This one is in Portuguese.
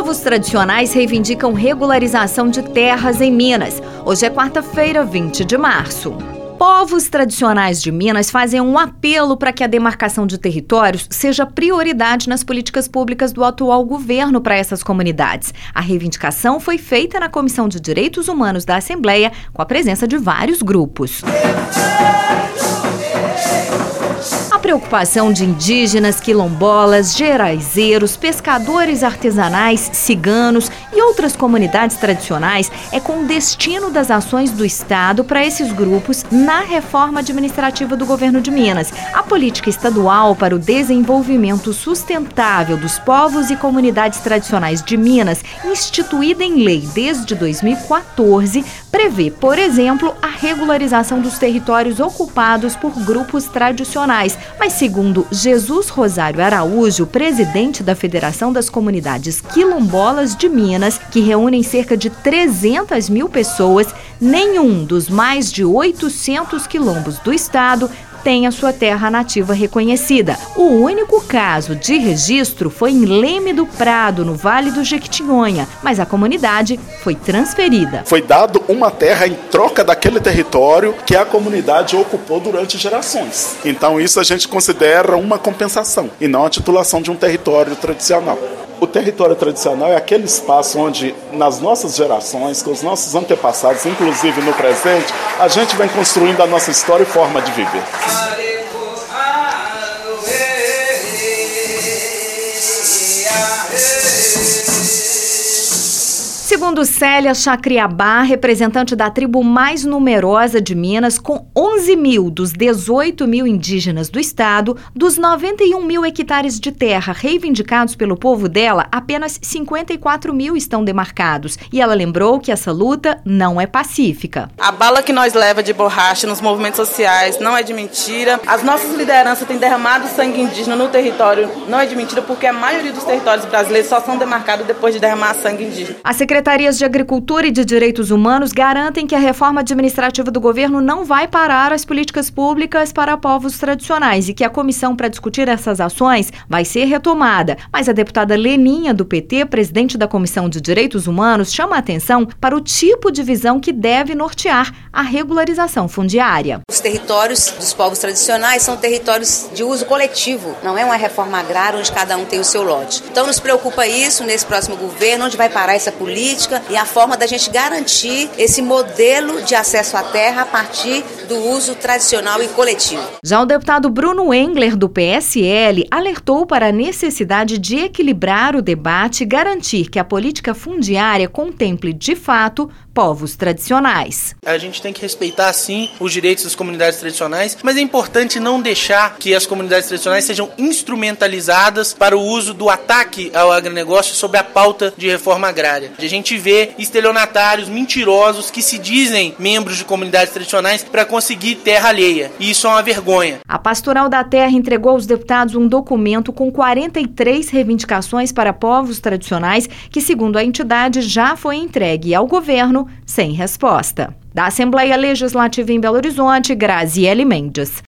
Povos tradicionais reivindicam regularização de terras em Minas. Hoje é quarta-feira, 20 de março. Povos tradicionais de Minas fazem um apelo para que a demarcação de territórios seja prioridade nas políticas públicas do atual governo para essas comunidades. A reivindicação foi feita na Comissão de Direitos Humanos da Assembleia, com a presença de vários grupos. A preocupação de indígenas, quilombolas, geraizeiros, pescadores artesanais, ciganos e outras comunidades tradicionais é com o destino das ações do Estado para esses grupos na reforma administrativa do governo de Minas. A política estadual para o desenvolvimento sustentável dos povos e comunidades tradicionais de Minas, instituída em lei desde 2014, prevê, por exemplo, a regularização dos territórios ocupados por grupos tradicionais. Mas, segundo Jesus Rosário Araújo, presidente da Federação das Comunidades Quilombolas de Minas, que reúnem cerca de 300 mil pessoas, nenhum dos mais de 800 quilombos do estado tem a sua terra nativa reconhecida. O único caso de registro foi em Leme do Prado, no Vale do Jequitinhonha, mas a comunidade foi transferida. Foi dado uma terra em troca daquele território que a comunidade ocupou durante gerações. Então isso a gente considera uma compensação e não a titulação de um território tradicional. O território tradicional é aquele espaço onde, nas nossas gerações, com os nossos antepassados, inclusive no presente, a gente vem construindo a nossa história e forma de viver. Segundo Célia Chacriabá, representante da tribo mais numerosa de Minas, com 11 mil dos 18 mil indígenas do estado, dos 91 mil hectares de terra reivindicados pelo povo dela, apenas 54 mil estão demarcados. E ela lembrou que essa luta não é pacífica. A bala que nós leva de borracha nos movimentos sociais não é de mentira. As nossas lideranças têm derramado sangue indígena no território, não é de mentira, porque a maioria dos territórios brasileiros só são demarcados depois de derramar sangue indígena. A Secretarias de Agricultura e de Direitos Humanos garantem que a reforma administrativa do governo não vai parar as políticas públicas para povos tradicionais e que a comissão para discutir essas ações vai ser retomada. Mas a deputada Leninha, do PT, presidente da Comissão de Direitos Humanos, chama a atenção para o tipo de visão que deve nortear a regularização fundiária. Os territórios dos povos tradicionais são territórios de uso coletivo, não é uma reforma agrária onde cada um tem o seu lote. Então nos preocupa isso nesse próximo governo, onde vai parar essa política e a forma da gente garantir esse modelo de acesso à terra a partir do uso tradicional e coletivo. Já o deputado Bruno Engler, do PSL, alertou para a necessidade de equilibrar o debate e garantir que a política fundiária contemple, de fato, povos tradicionais. A gente tem que respeitar, sim, os direitos das comunidades tradicionais, mas é importante não deixar que as comunidades tradicionais sejam instrumentalizadas para o uso do ataque ao agronegócio sob a pauta de reforma agrária. A gente vê estelionatários mentirosos que se dizem membros de comunidades tradicionais para conseguir terra alheia. E isso é uma vergonha. A Pastoral da Terra entregou aos deputados um documento com 43 reivindicações para povos tradicionais que, segundo a entidade, já foi entregue ao governo sem resposta. Da Assembleia Legislativa em Belo Horizonte, Graziele Mendes.